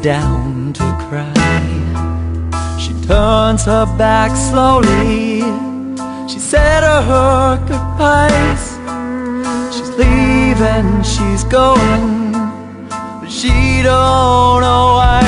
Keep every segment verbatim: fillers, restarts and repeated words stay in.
down to cry. She turns her back slowly. She said her goodbyes. She's leaving, she's going, but she don't know why.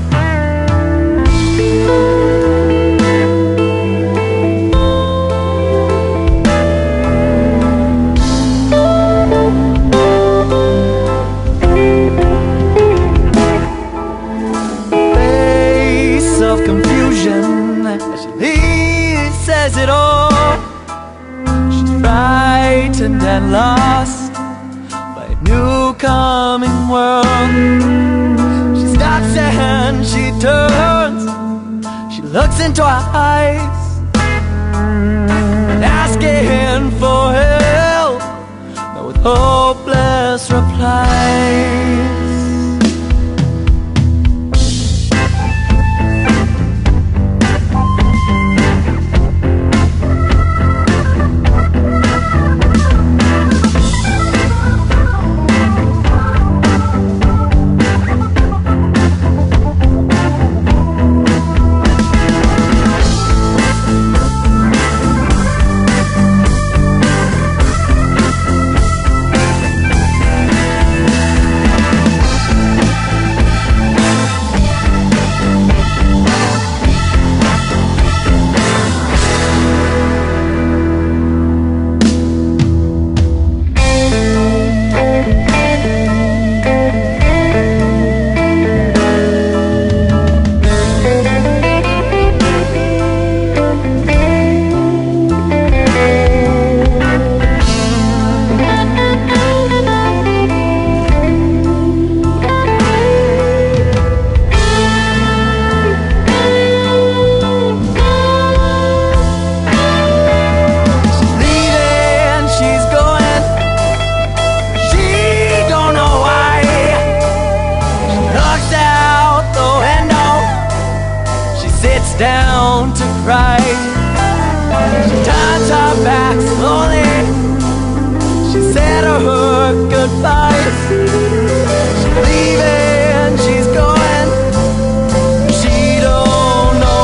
Of confusion as she leaves, says it all. She's frightened and lost by a new coming world. She stops and she turns. She looks into our eyes, asking for help, but with hopeless replies. Down to cry. She turns her back slowly. She said her goodbyes. She's leaving, she's going, she don't know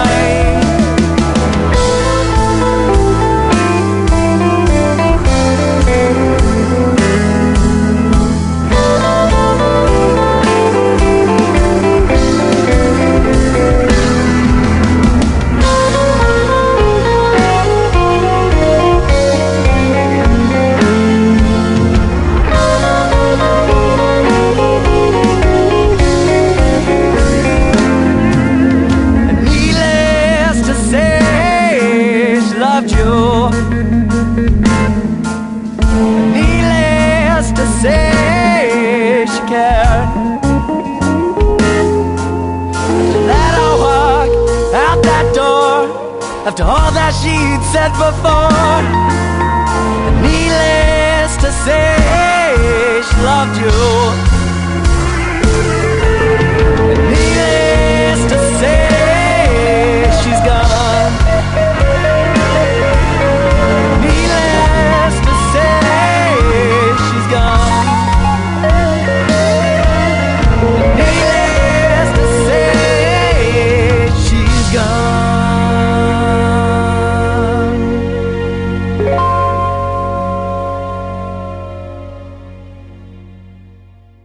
needless to say she cared. She let her walk out that door after all that she'd said before. Needless to say she loved you. Needless to say